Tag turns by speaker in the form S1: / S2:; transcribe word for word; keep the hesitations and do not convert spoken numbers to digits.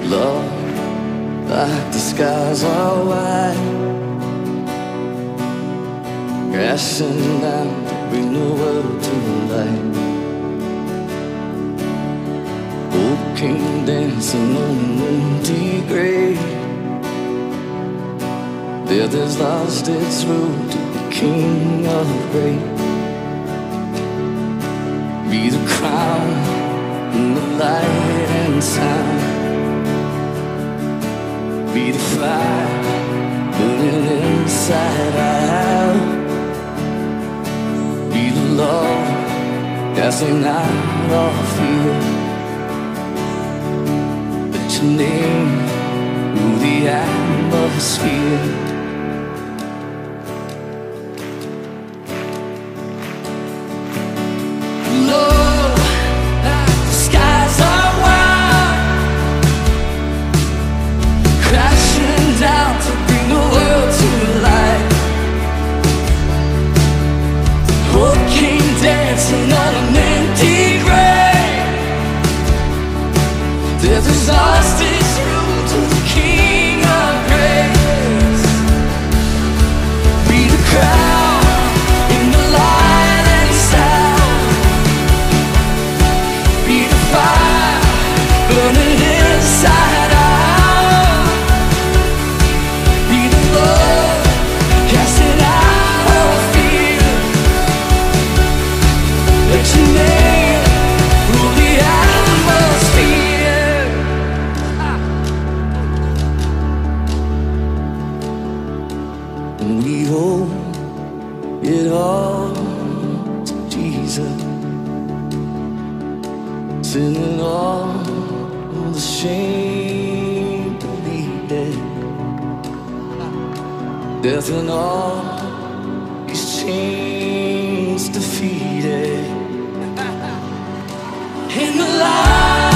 S1: Love, like the skies are white, crashing down to bring the world to light. Hope came dancing on an empty grave. Death has lost its road to the King of Grace. Be the crown and the light and sound. Be the fire burning inside out. Be the love casting out all fear. Let your name rule the atmosphere. Death has lost its road to the King of Grace. Be the crown in the light and sound. Be the fire burning inside out. Be the love casting out all fear. Let your name rule the atmosphere. We owe it all to Jesus, sending all the shame to be dead. Death and all these chains defeated in the light.